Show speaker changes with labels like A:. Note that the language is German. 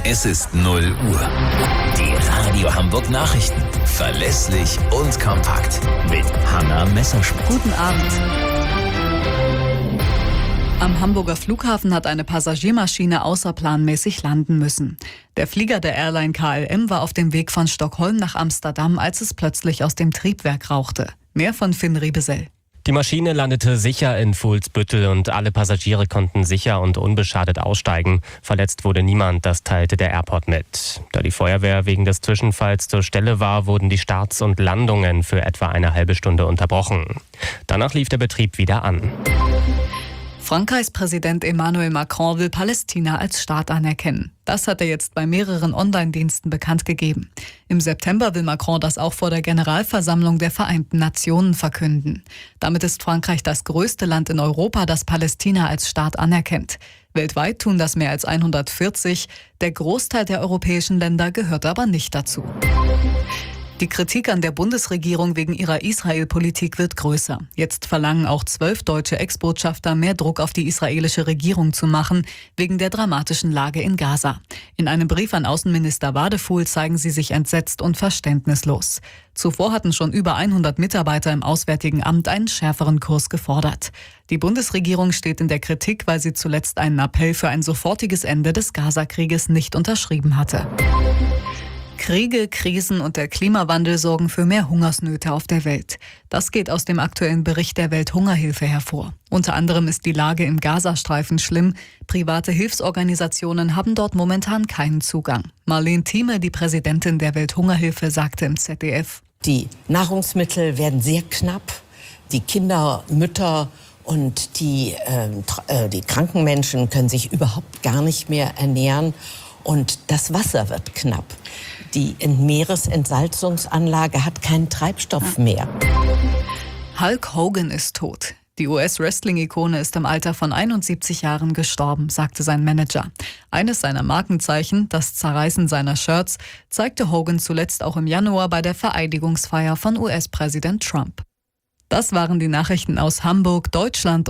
A: Es ist 0 Uhr. Die Radio Hamburg Nachrichten. Verlässlich und kompakt. Mit Hanna Messerschmidt.
B: Guten Abend. Am Hamburger Flughafen hat eine Passagiermaschine außerplanmäßig landen müssen. Der Flieger der Airline KLM war auf dem Weg von Stockholm nach Amsterdam, als es plötzlich aus dem Triebwerk rauchte. Mehr von Finn Riebesell.
C: Die Maschine landete sicher in Fuhlsbüttel und alle Passagiere konnten sicher und unbeschadet aussteigen. Verletzt wurde niemand, das teilte der Airport mit. Da die Feuerwehr wegen des Zwischenfalls zur Stelle war, wurden die Starts und Landungen für etwa eine halbe Stunde unterbrochen. Danach lief der Betrieb wieder an.
B: Frankreichs Präsident Emmanuel Macron will Palästina als Staat anerkennen. Das hat er jetzt bei mehreren Online-Diensten bekannt gegeben. Im September will Macron das auch vor der Generalversammlung der Vereinten Nationen verkünden. Damit ist Frankreich das größte Land in Europa, das Palästina als Staat anerkennt. Weltweit tun das mehr als 140. Der Großteil der europäischen Länder gehört aber nicht dazu. Die Kritik an der Bundesregierung wegen ihrer Israel-Politik wird größer. Jetzt verlangen auch 12 deutsche Ex-Botschafter, mehr Druck auf die israelische Regierung zu machen, wegen der dramatischen Lage in Gaza. In einem Brief an Außenminister Wadefuhl zeigen sie sich entsetzt und verständnislos. Zuvor hatten schon über 100 Mitarbeiter im Auswärtigen Amt einen schärferen Kurs gefordert. Die Bundesregierung steht in der Kritik, weil sie zuletzt einen Appell für ein sofortiges Ende des Gaza-Krieges nicht unterschrieben hatte. Kriege, Krisen und der Klimawandel sorgen für mehr Hungersnöte auf der Welt. Das geht aus dem aktuellen Bericht der Welthungerhilfe hervor. Unter anderem ist die Lage im Gazastreifen schlimm. Private Hilfsorganisationen haben dort momentan keinen Zugang. Marlene Thieme, die Präsidentin der Welthungerhilfe, sagte im ZDF:
D: Die Nahrungsmittel werden sehr knapp. Die Kinder, Mütter und die kranken Menschen können sich überhaupt gar nicht mehr ernähren. Und das Wasser wird knapp. Die Meeresentsalzungsanlage hat keinen Treibstoff mehr.
B: Hulk Hogan ist tot. Die US-Wrestling-Ikone ist im Alter von 71 Jahren gestorben, sagte sein Manager. Eines seiner Markenzeichen, das Zerreißen seiner Shirts, zeigte Hogan zuletzt auch im Januar bei der Vereidigungsfeier von US-Präsident Trump. Das waren die Nachrichten aus Hamburg, Deutschland